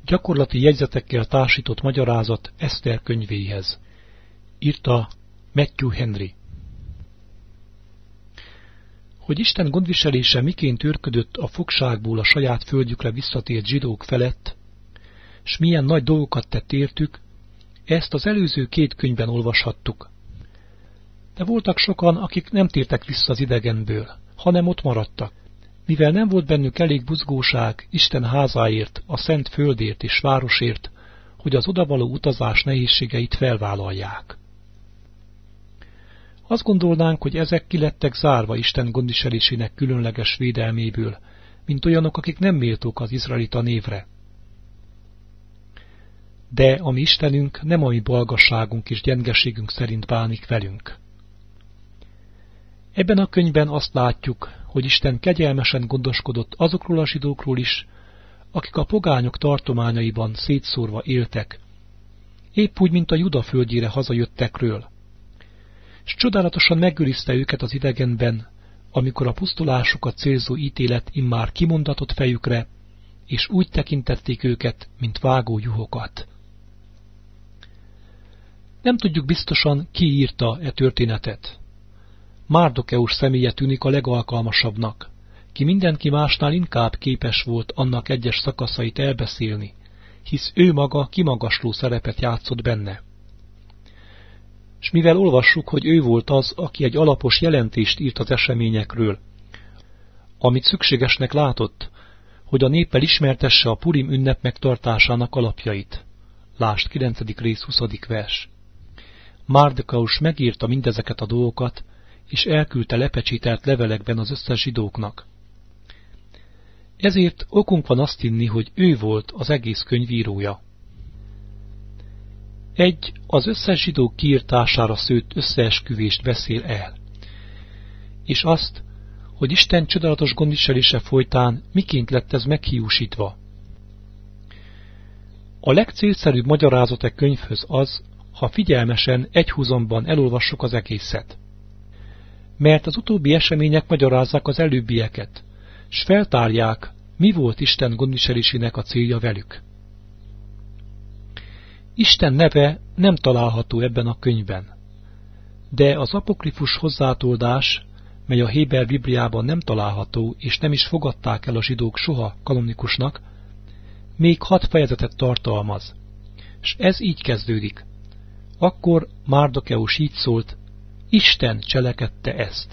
gyakorlati jegyzetekkel társított magyarázat Eszter könyvéhez. Írta Matthew Henry. Hogy Isten gondviselése miként őrködött a fogságból a saját földjükre visszatért zsidók felett, s milyen nagy dolgokat tett értük, ezt az előző 2 könyvben olvashattuk. De voltak sokan, akik nem tértek vissza az idegenből, hanem ott maradtak, mivel nem volt bennük elég buzgóság Isten házáért, a szent földért és városért, hogy az odavaló utazás nehézségeit felvállalják. Azt gondolnánk, hogy ezek kilettek zárva Isten gondviselésének különleges védelméből, mint olyanok, akik nem méltók az izraelita névre. De a mi Istenünk nem a mi balgasságunk és gyengeségünk szerint bánik velünk. Ebben a könyvben azt látjuk, hogy Isten kegyelmesen gondoskodott azokról a zsidókról is, akik a pogányok tartományaiban szétszórva éltek, épp úgy, mint a Juda földjére hazajöttekről, s csodálatosan megőrizte őket az idegenben, amikor a pusztulásukat célzó ítélet immár kimondatott fejükre, és úgy tekintették őket, mint vágó juhokat. Nem tudjuk biztosan, ki írta e történetet. Márdokeus személye tűnik a legalkalmasabbnak, ki mindenki másnál inkább képes volt annak egyes szakaszait elbeszélni, hisz ő maga kimagasló szerepet játszott benne. S mivel olvassuk, hogy ő volt az, aki egy alapos jelentést írt az eseményekről, amit szükségesnek látott, hogy a néppel ismertesse a Purim ünnep megtartásának alapjait. Lásd 9. rész 20. vers. Márdokeus megírta mindezeket a dolgokat, és elküldte lepecsételt levelekben az összes zsidóknak. Ezért okunk van azt hinni, hogy ő volt az egész könyvírója. Az összes zsidó kiirtására szőtt összeesküvést beszél el, és azt, hogy Isten csodálatos gondviselése folytán miként lett ez meghiúsítva. A legcélszerűbb magyarázat a könyvhöz az, ha figyelmesen egyhuzamban elolvassuk az egészet. Mert az utóbbi események magyarázzák az előbbieket, s feltárják, mi volt Isten gondviselésének a célja velük. Isten neve nem található ebben a könyvben, de az apokrifus hozzátoldás, mely a Héber Bibliában nem található, és nem is fogadták el a zsidók soha kanonikusnak, még 6 fejezetet tartalmaz, s ez így kezdődik. Akkor Márdokeus így szólt, Isten cselekedte ezt.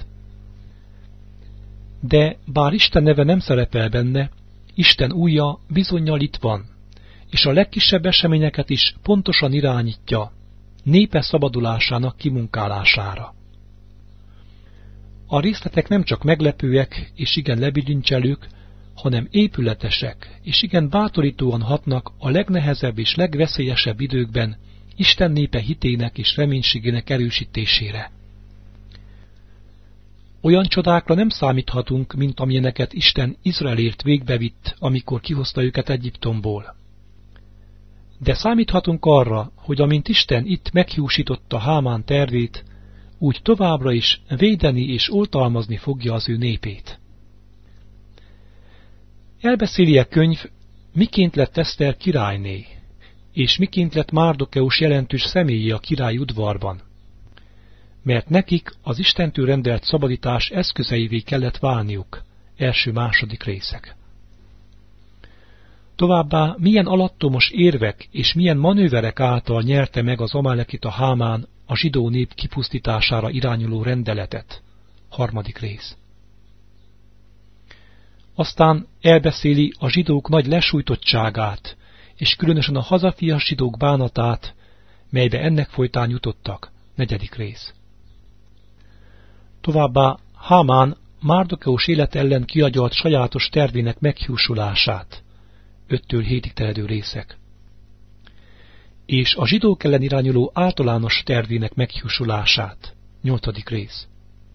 De bár Isten neve nem szerepel benne, Isten ujja bizonnyal itt van, és a legkisebb eseményeket is pontosan irányítja, népe szabadulásának kimunkálására. A részletek nem csak meglepőek és igen lebilincselők, hanem épületesek, és igen bátorítóan hatnak a legnehezebb és legveszélyesebb időkben Isten népe hitének és reménységének erősítésére. Olyan csodákra nem számíthatunk, mint amilyeneket Isten Izraelért végbevitt, amikor kihozta őket Egyiptomból. De számíthatunk arra, hogy amint Isten itt meghiúsította Hámán tervét, úgy továbbra is védeni és oltalmazni fogja az ő népét. Elbeszéli a könyv, miként lett Eszter királyné, és miként lett Márdokeus jelentős személye a királyi udvarban. Mert nekik az Istentől rendelt szabadítás eszközeivé kellett válniuk, első-második részek. Továbbá milyen alattomos érvek és milyen manőverek által nyerte meg az amalekita Hámán a zsidó nép kipusztítására irányuló rendeletet, harmadik rész. Aztán elbeszéli a zsidók nagy lesújtottságát, és különösen a hazafias zsidók bánatát, melybe ennek folytán jutottak, negyedik rész. Továbbá Hámán Márdokeus élet ellen kiagyalt sajátos tervének meghiúsulását, 5-7 terjedő részek. És a zsidók ellen irányuló általános tervének meghiúsulását, 8. rész.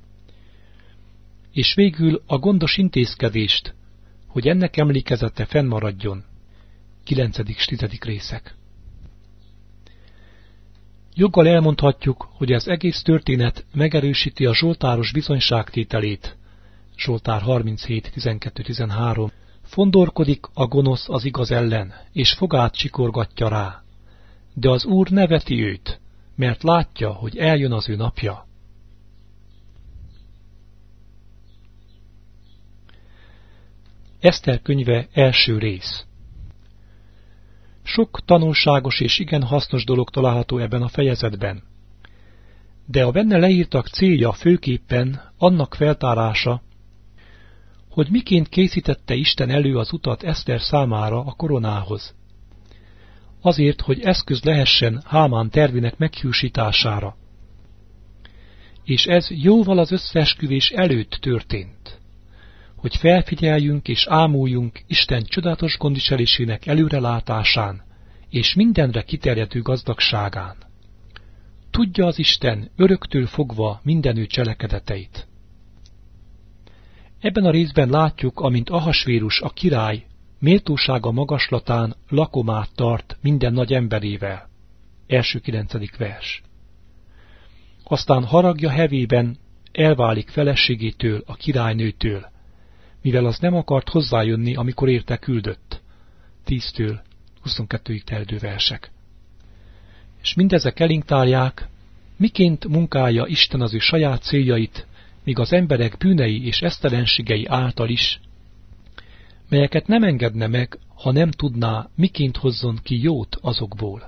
És végül a gondos intézkedést, hogy ennek emlékezete fennmaradjon, 9-10 részek. Joggal elmondhatjuk, hogy az egész történet megerősíti a zsoltáros bizonyságtételét, Zsoltár 37, 12-13, Fondorkodik a gonosz az igaz ellen, és fogát csikorgatja rá. De az Úr neveti őt, mert látja, hogy eljön az ő napja. Eszter könyve első rész. Sok tanulságos és igen hasznos dolog található ebben a fejezetben. De a benne leírtak célja főképpen annak feltárása, hogy miként készítette Isten elő az utat Eszter számára a koronához. Azért, hogy eszköz lehessen Hámán tervének meghiúsítására. És ez jóval az összeesküvés előtt történt, hogy felfigyeljünk és ámuljunk Isten csodálatos gondviselésének előrelátásán és mindenre kiterjedő gazdagságán. Tudja az Isten öröktől fogva mindenő cselekedeteit. Ebben a részben látjuk, amint Ahasvérus a király méltósága magaslatán lakomát tart minden nagy emberével. Első 9. vers. Aztán haragja hevében elválik feleségétől, a királynőtől, mivel az nem akart hozzájönni, amikor érte küldött. 10-től 22-ig terjedő versek. És mindezek elénk tárják, miként munkálja Isten az ő saját céljait, míg az emberek bűnei és esztelenségei által is, melyeket nem engedne meg, ha nem tudná, miként hozzon ki jót azokból.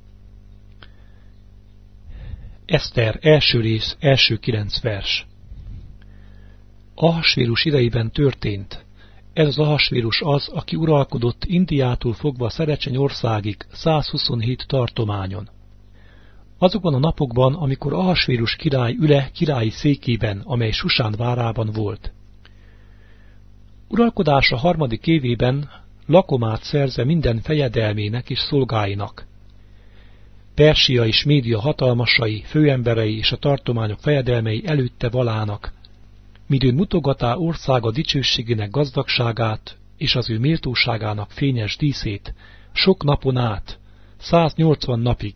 Eszter első rész, első 9 vers. Ahasvérus idejében történt. Ez az Ahasvérus az, aki uralkodott Indiától fogva Szerecsenyországig 127 tartományon. Azokban a napokban, amikor Ahasvérus király üle királyi székében, amely Susán várában volt. Uralkodása 3. évében lakomát szerze minden fejedelmének és szolgáinak. Persia és Média hatalmasai, főemberei és a tartományok fejedelmei előtte valának, midőn mutogatá országa dicsőségének gazdagságát és az ő méltóságának fényes díszét sok napon át, 180 napig.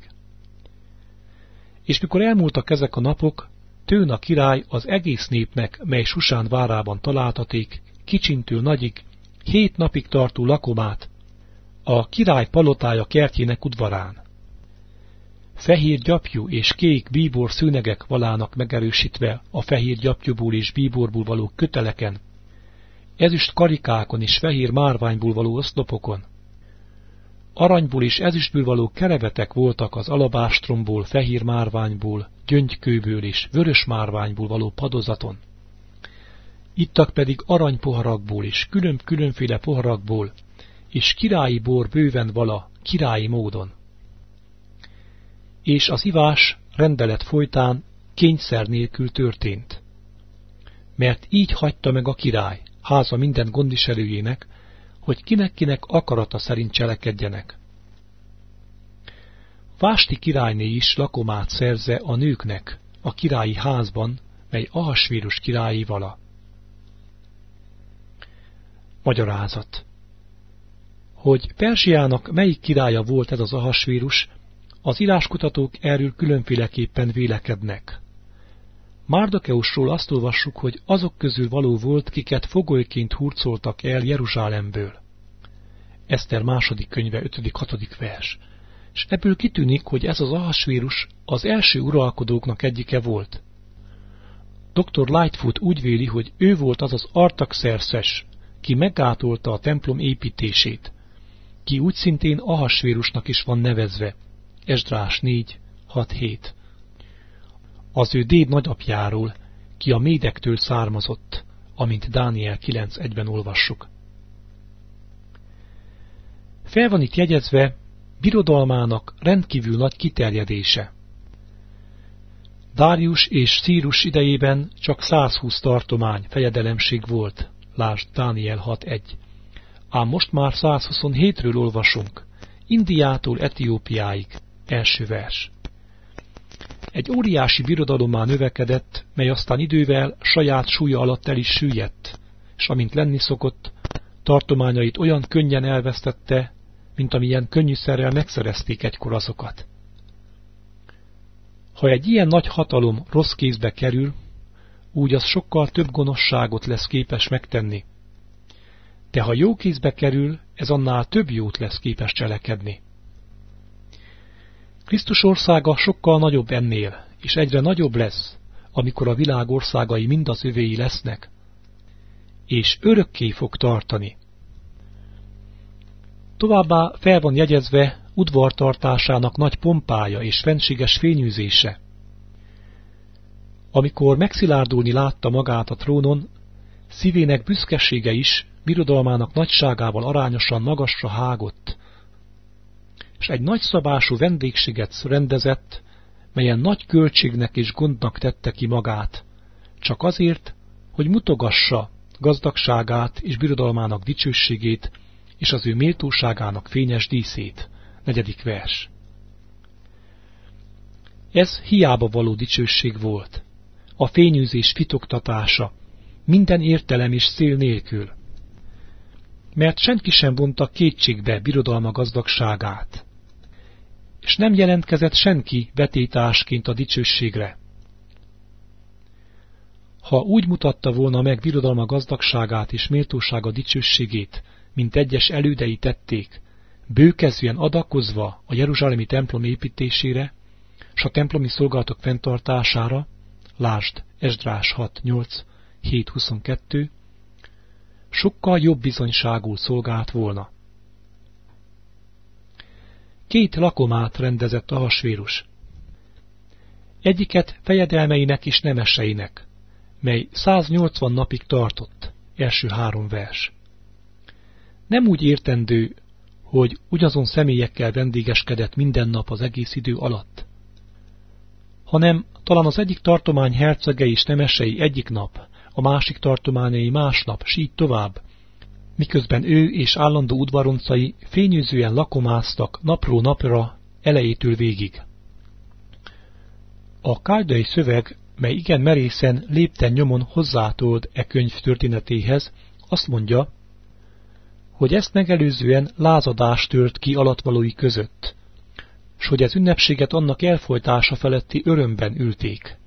És mikor elmúltak ezek a napok, Tőn a király az egész népnek, mely Susán várában találtaték, kicsintől nagyig, 7 napig tartó lakomát, a király palotája kertjének udvarán. Fehér gyapjú és kék bíbor szőnyegek valának megerősítve a fehér gyapjúból és bíborból való köteleken, ezüst karikákon és fehér márványból való oszlopokon. Aranyból és ezüstből való kerevetek voltak az alabástromból, fehér márványból, gyöngykőből és vörös márványból való padozaton. Ittak pedig aranypoharakból és különféle poharakból, és királyi bor bőven vala, királyi módon. És az ivás rendelet folytán kényszer nélkül történt. Mert így hagyta meg a király, háza minden gondviselőjének, hogy kinek-kinek akarata szerint cselekedjenek. Vásti királyné is lakomát szerze a nőknek a királyi házban, mely Ahasvérus királyi vala. Magyarázat. Hogy Persiának melyik királya volt ez az Ahasvérus, az íráskutatók erről különféleképpen vélekednek. Márdokeusról azt olvassuk, hogy azok közül való volt, kiket fogolyként hurcoltak el Jeruzsálemből. Eszter második könyve 5.-6. vers. És ebből kitűnik, hogy ez az Ahasvérus az első uralkodóknak egyike volt. Dr. Lightfoot úgy véli, hogy ő volt az az Artaxerxes, ki meggátolta a templom építését, ki úgy szintén Ahasvérusnak is van nevezve. Esdrás 4.6.7. Az ő déd nagyapjáról, ki a médektől származott, amint Dániel 9.1-ben olvassuk. Fel van itt jegyezve birodalmának rendkívül nagy kiterjedése. Dárius és Círus idejében csak 120 tartomány fejedelemség volt, lásd Dániel 6.1. Ám most már 127-ről olvasunk, Indiától Etiópiáig, első vers. Egy óriási birodalommá növekedett, mely aztán idővel saját súlya alatt el is süllyedt, s amint lenni szokott, tartományait olyan könnyen elvesztette, mint amilyen könnyűszerrel megszerezték egykor azokat. Ha egy ilyen nagy hatalom rossz kézbe kerül, úgy az sokkal több gonoszságot lesz képes megtenni. de ha jó kézbe kerül, ez annál több jót lesz képes cselekedni. Krisztus országa sokkal nagyobb ennél, és egyre nagyobb lesz, amikor a világ országai mind az övéi lesznek, és örökké fog tartani. Továbbá fel van jegyezve udvartartásának nagy pompája és fenséges fényűzése. Amikor megszilárdulni látta magát a trónon, szívének büszkesége is birodalmának nagyságával arányosan magasra hágott, és egy nagyszabású vendégséget rendezett, melyen nagy költségnek és gondnak tette ki magát, csak azért, hogy mutogassa gazdagságát és birodalmának dicsőségét, és az ő méltóságának fényes díszét. 4. vers. Ez hiába való dicsőség volt, a fényűzés fitoktatása, minden értelem és cél nélkül, mert senki sem vonta kétségbe birodalma gazdagságát, és nem jelentkezett senki vetétásként a dicsőségre. Ha úgy mutatta volna meg birodalma gazdagságát és méltósága dicsőségét, mint egyes elődei tették, bőkezűen adakozva a jeruzsálemi templom építésére, s a templomi szolgálatok fenntartására, lásd Esdrás 6.8, 7.22, sokkal jobb bizonyságú szolgált volna. 2 lakomát rendezett Ahasvérus. Egyiket fejedelmeinek és nemeseinek, mely 180 napig tartott, első 3 vers. Nem úgy értendő, hogy ugyanazon személyekkel vendégeskedett minden nap az egész idő alatt, hanem talán az egyik tartomány hercege és nemesei egyik nap, a másik tartományai másnap, s így tovább, miközben ő és állandó udvaroncai fényűzően lakomáztak napról napra, elejétől végig. A káldai szöveg, mely igen merészen lépten nyomon hozzátold e könyv történetéhez, azt mondja, hogy ezt megelőzően lázadás tört ki alattvalói között, s hogy az ünnepséget annak elfolytása feletti örömben ülték.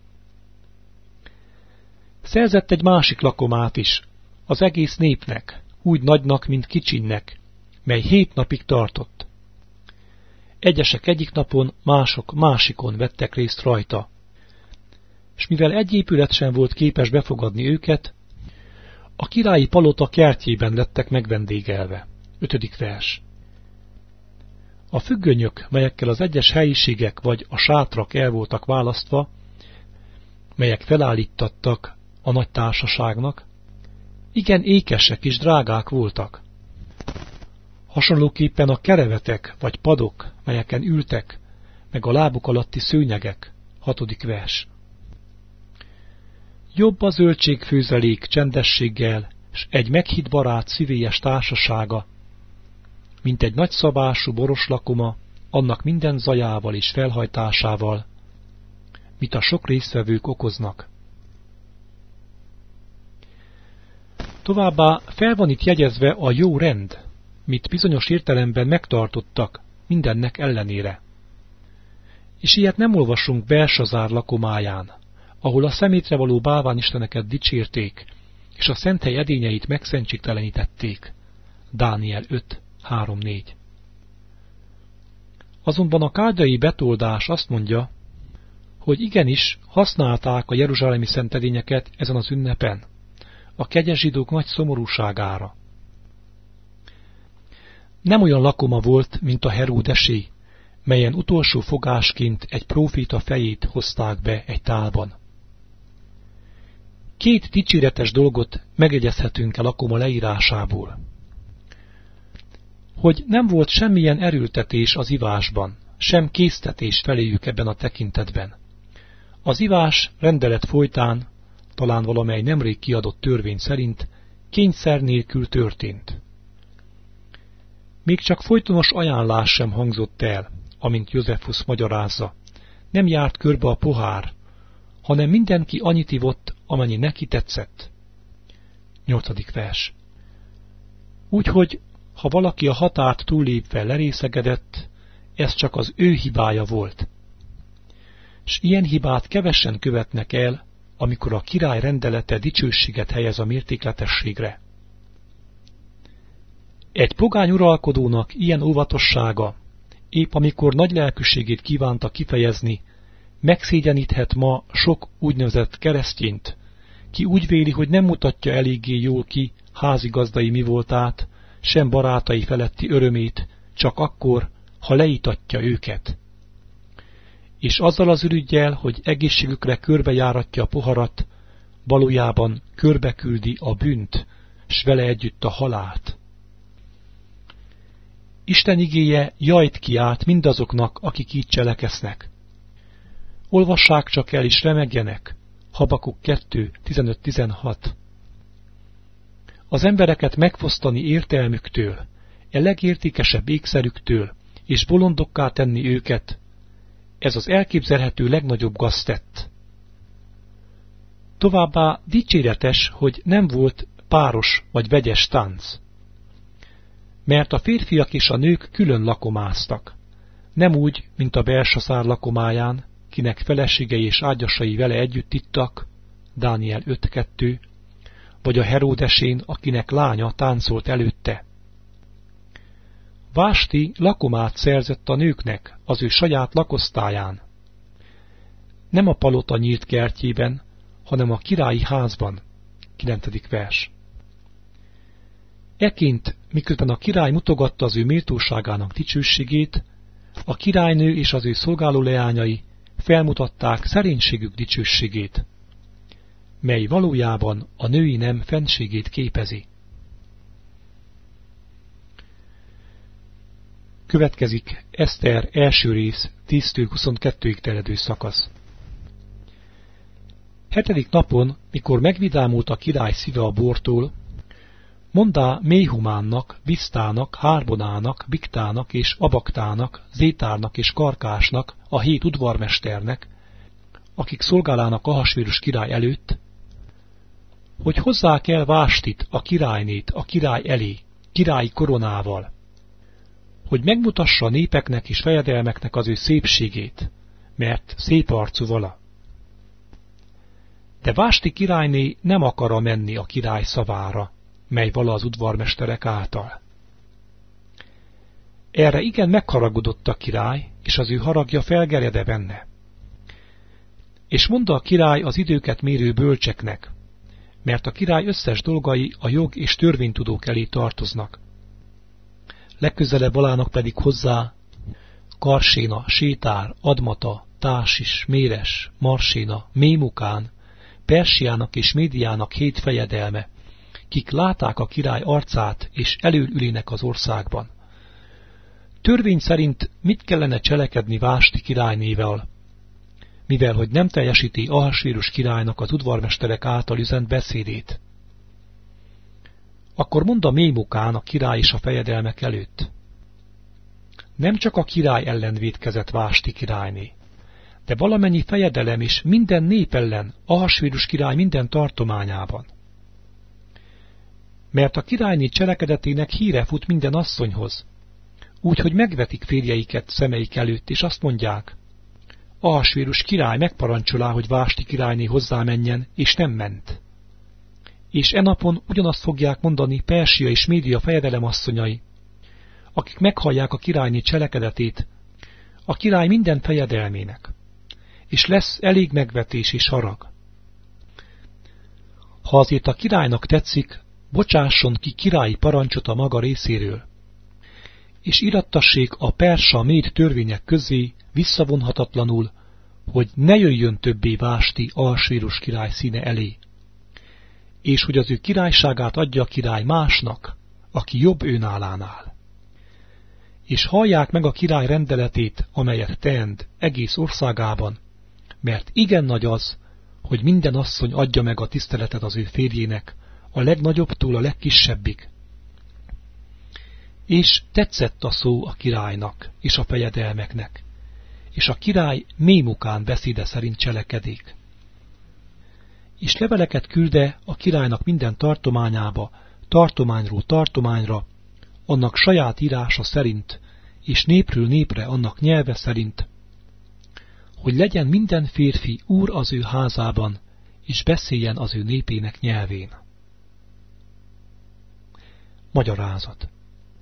Szerzett egy másik lakomát is, az egész népnek, úgy nagynak, mint kicsinnek, mely 7 napig tartott. Egyesek egyik napon, mások másikon vettek részt rajta, és mivel egy épület sem volt képes befogadni őket, a királyi palota kertjében lettek megvendégelve. 5. vers. A függönyök, melyekkel az egyes helyiségek vagy a sátrak el voltak választva, melyek felállítattak a nagy társaságnak, igen ékesek és drágák voltak. Hasonlóképpen a kerevetek vagy padok, melyeken ültek, meg a lábuk alatti szőnyegek. 6. vers. Jobb a zöldségfőzelék csendességgel, s egy meghitt barát szívélyes társasága, mint egy nagyszabású boros lakoma, annak minden zajával és felhajtásával, mit a sok résztvevők okoznak. Továbbá fel van itt jegyezve a jó rend, mit bizonyos értelemben megtartottak mindennek ellenére. És ilyet nem olvasunk Belsazár lakomáján, ahol a szemétre való bálványisteneket dicsérték, és a szenthely edényeit megszentségtelenítették. Dániel 5, 3-4. Azonban a káldai betoldás azt mondja, hogy igenis használták a jeruzsálemi szentedényeket ezen az ünnepen, a kegyes zsidók nagy szomorúságára. Nem olyan lakoma volt, mint a Heródesé, melyen utolsó fogásként egy próféta fejét hozták be egy tálban. 2 dicséretes dolgot megjegyezhetünk el lakoma leírásából. Hogy nem volt semmilyen erőltetés az ivásban, sem késztetés feléjük ebben a tekintetben. Az ivás rendelet folytán, talán valamely nemrég kiadott törvény szerint, kényszer nélkül történt. Még csak folytonos ajánlás sem hangzott el, amint Józsefusz magyarázza. Nem járt körbe a pohár, hanem mindenki annyit ivott, amennyi neki tetszett. 8. vers. Úgyhogy, ha valaki a határt túllépve lerészegedett, ez csak az ő hibája volt. S ilyen hibát kevesen követnek el, amikor a király rendelete dicsőséget helyez a mértékletességre. Egy pogány uralkodónak ilyen óvatossága, épp amikor nagy lelkűségét kívánta kifejezni, megszégyeníthet ma sok úgynevezett keresztényt, ki úgy véli, hogy nem mutatja eléggé jól ki házigazdai mivoltát, sem barátai feletti örömét, csak akkor, ha leítatja őket. És azzal az ürüggyel, hogy egészségükre körbejáratja a poharat, valójában körbeküldi a bűnt, s vele együtt a halált. Isten igéje jajt kiált mindazoknak, akik így cseleksznek. Olvassák csak el és remegjenek. Habakuk 2, 15-16. Az embereket megfosztani értelmüktől, e legértékesebb ékszerüktől, és bolondokká tenni őket, ez az elképzelhető legnagyobb gaztett. Továbbá dicséretes, hogy nem volt páros vagy vegyes tánc. Mert a férfiak és a nők külön lakomáztak, nem úgy, mint a Belsasár lakomáján, kinek feleségei és ágyasai vele együtt ittak, Dániel 5.2, vagy a Heródesén, akinek lánya táncolt előtte. Vásti lakomát szerzett a nőknek az ő saját lakosztályán. Nem a palota nyílt kertjében, hanem a királyi házban. 9. vers. Eként, miközben a király mutogatta az ő méltóságának dicsőségét, a királynő és az ő szolgáló leányai felmutatták szerénységük dicsőségét, mely valójában a női nem fennségét képezi. Következik Eszter első rész 10-22-ig terjedő szakasz. 7. napon, mikor megvidámult a király szíve a bortól, mondá Méhumánnak, Biztának, Hárbonának, Bigtának és Abaktának, Zétárnak és Karkásnak, a 7 udvarmesternek, akik szolgálának Ahasvérus király előtt, hogy hozzák el Vástit, a királynét, a király elé, királyi koronával, hogy megmutassa a népeknek és fejedelmeknek az ő szépségét, mert szép arcú vala. De Vásti királyné nem akar menni a király szavára, mely vala az udvarmesterek által. Erre igen megharagudott a király, és az ő haragja felgerjede benne. És mondta a király az időket mérő bölcseknek, mert a király összes dolgai a jog és törvénytudók elé tartoznak. Legközelebb valának pedig hozzá Karséna, Sétár, Admata, Tásis, Méres, Marséna, Mémukán, Persiának és Médiának 7 fejedelme, kik láták a király arcát és előülének az országban. Törvény szerint mit kellene cselekedni Vásti királynével, mivel hogy nem teljesíti Ahasvérus királynak az udvarmesterek által üzent beszédét? Akkor mondd a Mémukán a király és a fejedelmek előtt. Nem csak a király ellen vétkezett Vásti királyné, de valamennyi fejedelem és minden nép ellen Ahasvérus király minden tartományában. Mert a királyné cselekedetének híre fut minden asszonyhoz, úgyhogy megvetik férjeiket szemeik előtt, és azt mondják, Ahasvérus király megparancsolá, hogy Vásti királyné hozzámenjen, és nem ment. És e napon ugyanazt fogják mondani Persia és Média fejedelem asszonyai, akik meghallják a királyné cselekedetét, a király minden fejedelmének, és lesz elég megvetés és harag. Ha azért a királynak tetszik, bocsásson ki királyi parancsot a maga részéről, és irattassék a persa méd törvények közé visszavonhatatlanul, hogy ne jöjjön többé Vásti Ahasvérus király színe elé, és hogy az ő királyságát adja a király másnak, aki jobb őnálánál. És hallják meg a király rendeletét, amelyet teend egész országában, mert igen nagy az, hogy minden asszony adja meg a tiszteletet az ő férjének, a legnagyobbtól a legkisebbig. És tetszett a szó a királynak és a fejedelmeknek, és a király Mémukán beszéde szerint cselekedik. És leveleket külde a királynak minden tartományába, tartományról tartományra, annak saját írása szerint, és népről népre annak nyelve szerint, hogy legyen minden férfi úr az ő házában, és beszéljen az ő népének nyelvén. Magyarázat.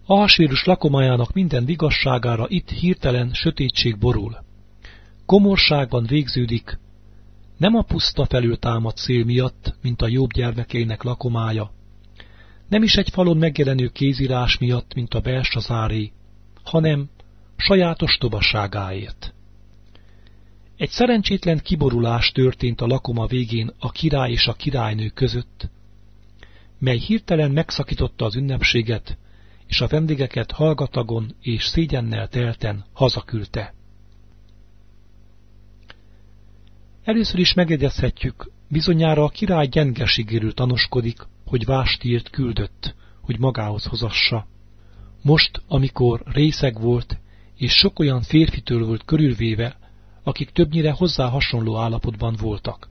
Ahasvérus lakomájának minden vigasságára itt hirtelen sötétség borul. Komorságban végződik, nem a puszta felül támadt szél miatt, mint a Jobb gyermekeinek lakomája, nem is egy falon megjelenő kézírás miatt, mint a Belsazáré, hanem sajátos ostobaságáért. Egy szerencsétlen kiborulás történt a lakoma végén a király és a királynő között, mely hirtelen megszakította az ünnepséget, és a vendégeket hallgatagon és szégyennel telten hazaküldte. Először is megjegyezhetjük, bizonyára a király gyengeségéről tanoskodik, hogy Vástírt küldött, hogy magához hozassa. Most, amikor részeg volt, és sok olyan férfitől volt körülvéve, akik többnyire hozzá hasonló állapotban voltak.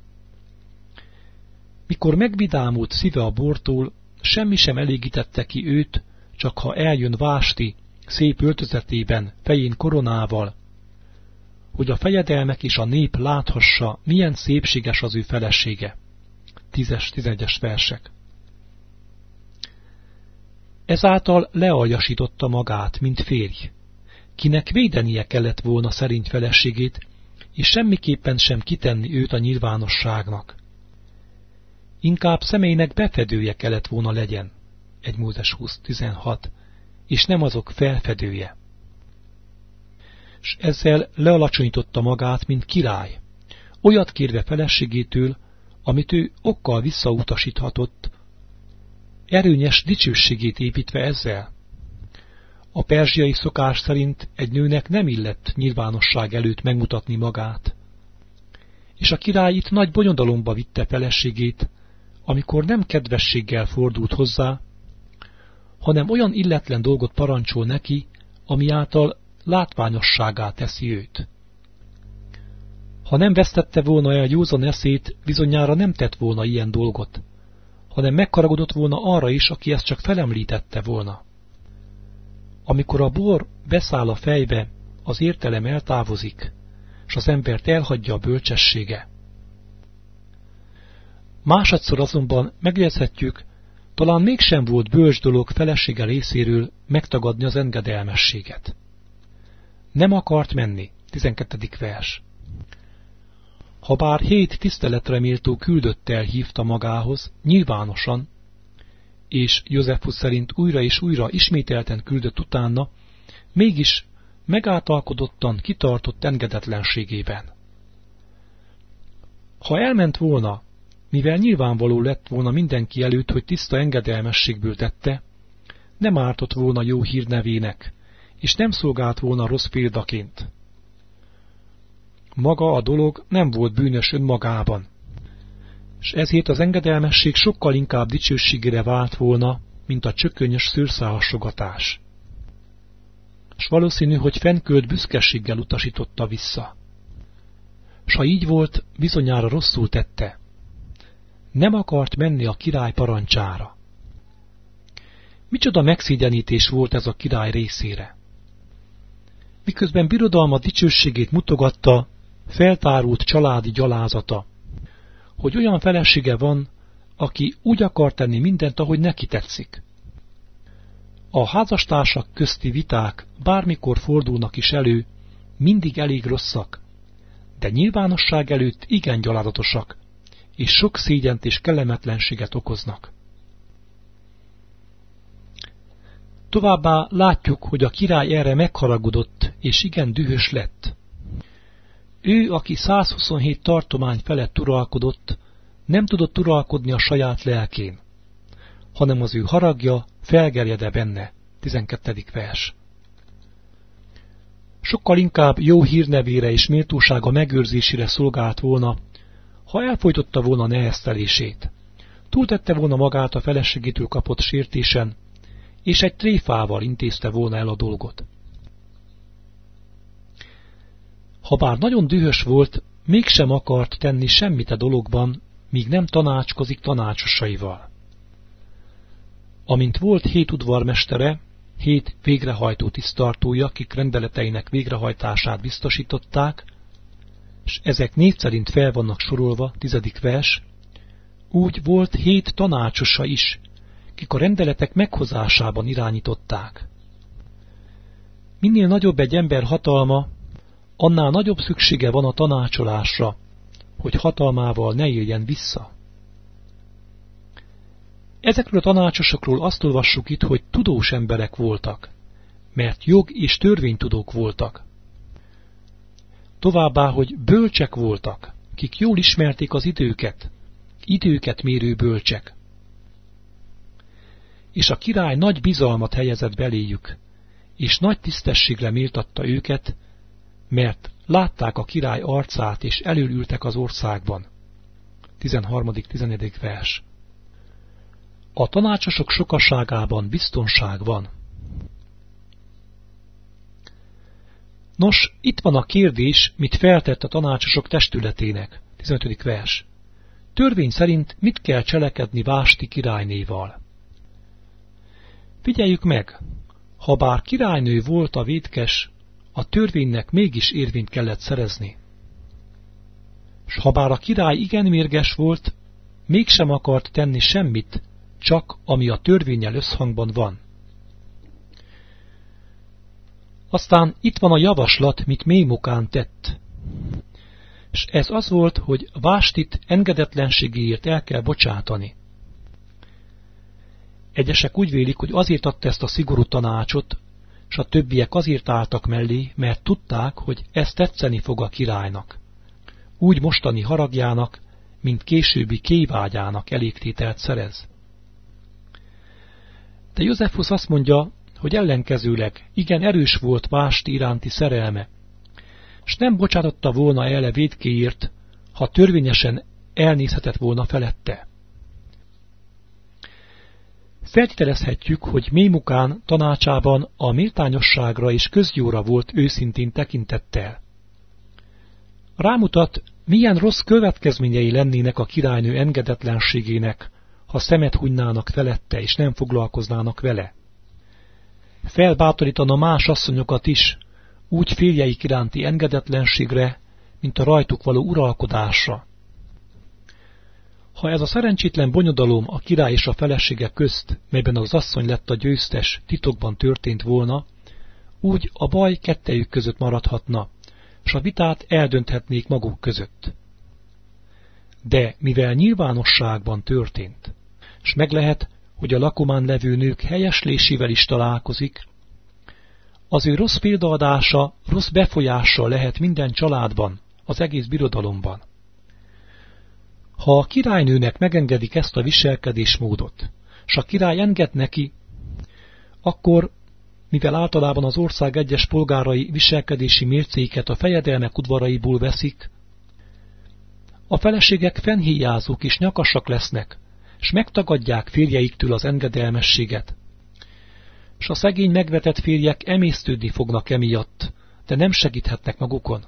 Mikor megvidámult szíve a bortól, semmi sem elégítette ki őt, csak ha eljön Vásti szép öltözetében, fején koronával, hogy a fejedelmek és a nép láthassa, milyen szépséges az ő felesége. 10-11 versek. Ezáltal lealjasította magát, mint férj, kinek védenie kellett volna szerint feleségét, és semmiképpen sem kitenni őt a nyilvánosságnak. Inkább személynek befedője kellett volna legyen, 1 Mózes 20.16, és nem azok felfedője. S ezzel lealacsonyította magát, mint király, olyat kérve feleségétől, amit ő okkal visszautasíthatott, erőnyes dicsőségét építve ezzel. A perzsiai szokás szerint egy nőnek nem illett nyilvánosság előtt megmutatni magát, és a király itt nagy bonyodalomba vitte feleségét, amikor nem kedvességgel fordult hozzá, hanem olyan illetlen dolgot parancsol neki, ami által látványosságá teszi őt. Ha nem vesztette volna el józan eszét, bizonyára nem tett volna ilyen dolgot, hanem megharagudott volna arra is, aki ezt csak felemlítette volna. Amikor a bor beszáll a fejbe, az értelem eltávozik, s az embert elhagyja a bölcsessége. Másodszor azonban megjegyezhetjük, talán mégsem volt bölcs dolog felesége részéről megtagadni az engedelmességet. Nem akart menni, 12. vers. Habár 7 tiszteletre méltó küldöttel hívta magához, nyilvánosan, és Józsefus szerint újra és újra ismételten küldött utána, mégis megáltalkodottan kitartott engedetlenségében. Ha elment volna, mivel nyilvánvaló lett volna mindenki előtt, hogy tiszta engedelmességből tette, nem ártott volna jó hírnevének, és nem szolgált volna rossz példaként. Maga a dolog nem volt bűnös önmagában, és ezért az engedelmesség sokkal inkább dicsőségére vált volna, mint a csökönyös szőrszálhasogatás. S valószínű, hogy fennkölt büszkeséggel utasította vissza. S ha így volt, bizonyára rosszul tette. Nem akart menni a király parancsára. Micsoda megszégyenítés volt ez a király részére. Miközben birodalma dicsőségét mutogatta, feltárult családi gyalázata, hogy olyan felesége van, aki úgy akar tenni mindent, ahogy neki tetszik. A házastársak közti viták bármikor fordulnak is elő, mindig elég rosszak, de nyilvánosság előtt igen gyalázatosak, és sok szégyent és kellemetlenséget okoznak. Továbbá látjuk, hogy a király erre megharagudott, és igen dühös lett. Ő, aki 127 tartomány felett uralkodott, nem tudott uralkodni a saját lelkén, hanem az ő haragja felgerjede benne. 12. vers. Sokkal inkább jó hírnevére és méltósága megőrzésére szolgált volna, ha elfojtotta volna neheztelését, túltette volna magát a feleségétől kapott sértésen, és egy tréfával intézte volna el a dolgot. Habár nagyon dühös volt, mégsem akart tenni semmit a dologban, míg nem tanácskozik tanácsosaival. Amint volt 7 udvarmestere, 7 végrehajtó tiszttartója, akik rendeleteinek végrehajtását biztosították, és ezek név szerint fel vannak sorolva, 10. vers, úgy volt 7 tanácsosa is, kik a rendeletek meghozásában irányították. Minél nagyobb egy ember hatalma, annál nagyobb szüksége van a tanácsolásra, hogy hatalmával ne éljen vissza. Ezekről a tanácsosokról azt olvassuk itt, hogy tudós emberek voltak, mert jog- és törvénytudók voltak. Továbbá, hogy bölcsek voltak, kik jól ismerték az időket mérő bölcsek. És a király nagy bizalmat helyezett beléjük, és nagy tisztességre méltatta őket, mert látták a király arcát, és elülültek az országban. 13.-14. vers. A tanácsosok sokaságában biztonság van. Nos, itt van a kérdés, mit feltett a tanácsosok testületének. 15. vers. Törvény szerint mit kell cselekedni Vásti királynéval? Figyeljük meg, ha bár királynő volt a vétkes, a törvénynek mégis érvényt kellett szerezni. S ha bár a király igen mérges volt, mégsem akart tenni semmit, csak ami a törvénnyel összhangban van. Aztán itt van a javaslat, mit Mémukán tett. És ez az volt, hogy Vástit engedetlenségéért el kell bocsátani. Egyesek úgy vélik, hogy azért adta ezt a szigorú tanácsot, s a többiek azért álltak mellé, mert tudták, hogy ez tetszeni fog a királynak. Úgy mostani haragjának, mint későbbi kévágyának elégtételt szerez. De Józsefus azt mondja, hogy ellenkezőleg igen erős volt Vásti iránti szerelme, s nem bocsátotta volna el vétkéért, ha törvényesen elnézhetett volna felette. Feltételezhetjük, hogy Mémukán tanácsában a méltányosságra és közjóra volt őszintén tekintettel. Rámutat, milyen rossz következményei lennének a királynő engedetlenségének, ha szemet hunynának felette és nem foglalkoznának vele. Felbátorítana más asszonyokat is, úgy férjeik iránti engedetlenségre, mint a rajtuk való uralkodásra. Ha ez a szerencsétlen bonyodalom a király és a felesége közt, melyben az asszony lett a győztes, titokban történt volna, úgy a baj kettejük között maradhatna, s a vitát eldönthetnék maguk között. De mivel nyilvánosságban történt, s meg lehet, hogy a lakomán levő nők helyeslésével is találkozik, az ő rossz példaadása rossz befolyással lehet minden családban, az egész birodalomban. Ha a királynőnek megengedik ezt a viselkedésmódot, s a király enged neki, akkor, mivel általában az ország egyes polgárai viselkedési mércéiket a fejedelmek udvaraiból veszik, a feleségek fennhéjázók és nyakasak lesznek, s megtagadják férjeiktől az engedelmességet. S a szegény megvetett férjek emésztődni fognak emiatt, de nem segíthetnek magukon.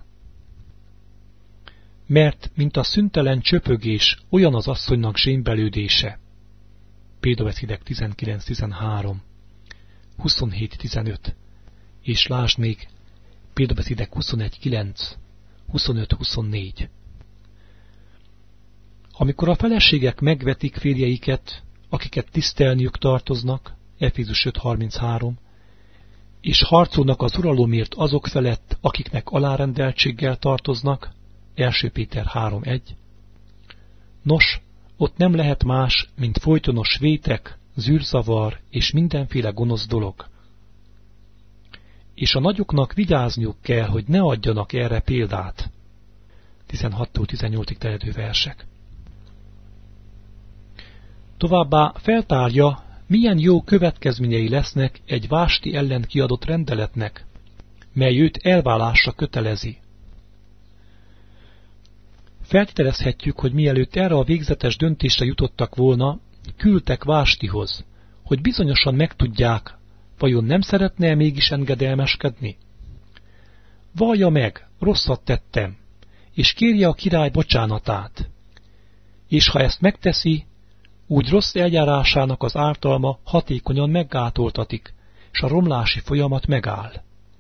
Mert, mint a szüntelen csöpögés, olyan az asszonynak zsémbelődése. Példabeszédek 19.13, 27.15, és lásd még, Példabeszédek 21.9, 25.24. Amikor a feleségek megvetik férjeiket, akiket tisztelniük tartoznak, Efézus 5.33, és harcolnak az uralomért azok felett, akiknek alárendeltséggel tartoznak, 1. Péter 3.1. Nos, ott nem lehet más, mint folytonos vétek, zűrzavar és mindenféle gonosz dolog. És a nagyoknak vigyázniuk kell, hogy ne adjanak erre példát. 16-18 terjedő versek. Továbbá feltárja, milyen jó következményei lesznek egy Vásti ellen kiadott rendeletnek, mely őt elválásra kötelezi. Feltételezhetjük, hogy mielőtt erre a végzetes döntésre jutottak volna, küldtek Vástihoz, hogy bizonyosan megtudják, vajon nem szeretne mégis engedelmeskedni? Vallja meg, rosszat tettem, és kérje a király bocsánatát. És ha ezt megteszi, úgy rossz eljárásának az ártalma hatékonyan meggátoltatik, és a romlási folyamat megáll.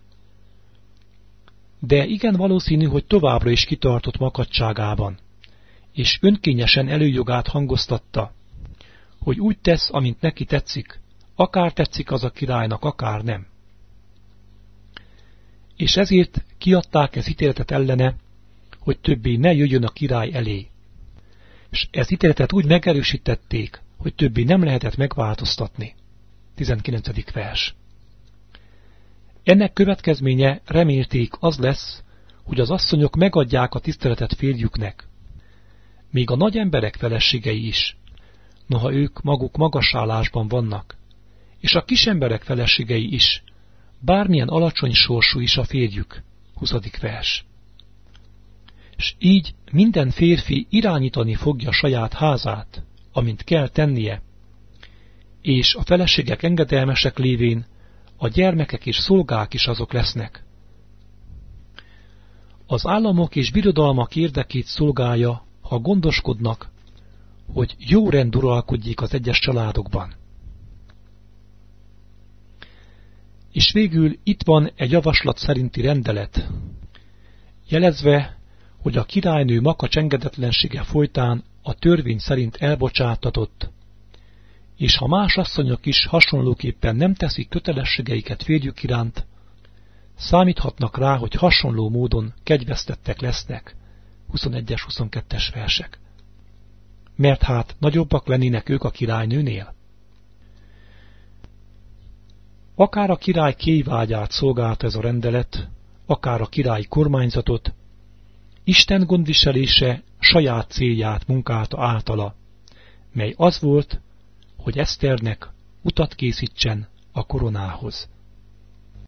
De igen valószínű, hogy továbbra is kitartott makadtságában, és önkényesen előjogát hangoztatta, hogy úgy tesz, amint neki tetszik, akár tetszik az a királynak, akár nem. és ezért kiadták ez ítéletet ellene, hogy többé ne jöjjön a király elé. És ez ítéletet úgy megerősítették, hogy többé nem lehetett megváltoztatni. 19. vers. Ennek következménye, remélték, az lesz, hogy az asszonyok megadják a tiszteletet férjüknek. Még a nagy emberek feleségei is, noha ők maguk magas állásban vannak, és a kis emberek feleségei is, bármilyen alacsony sorsú is a férjük. 20. vers. És így minden férfi irányítani fogja saját házát, amint kell tennie, és a feleségek engedelmesek lévén a gyermekek és szolgák is azok lesznek. Az államok és birodalmak érdekét szolgálja, ha gondoskodnak, hogy jó rend uralkodjék az egyes családokban. És végül itt van egy javaslat szerinti rendelet, jelezve, hogy a királynő makacs engedetlensége folytán a törvény szerint elbocsátatott, és ha más asszonyok is hasonlóképpen nem teszik kötelességeiket férjük iránt, számíthatnak rá, hogy hasonló módon kegyvesztettek lesznek. 21-es, 22-es versek. Mert hát nagyobbak lennének ők a királynőnél? Akár a király kéjvágyát szolgálta ez a rendelet, akár a király kormányzatot, Isten gondviselése saját célját munkálta általa, mely az volt, hogy Eszternek utat készítsen a koronához.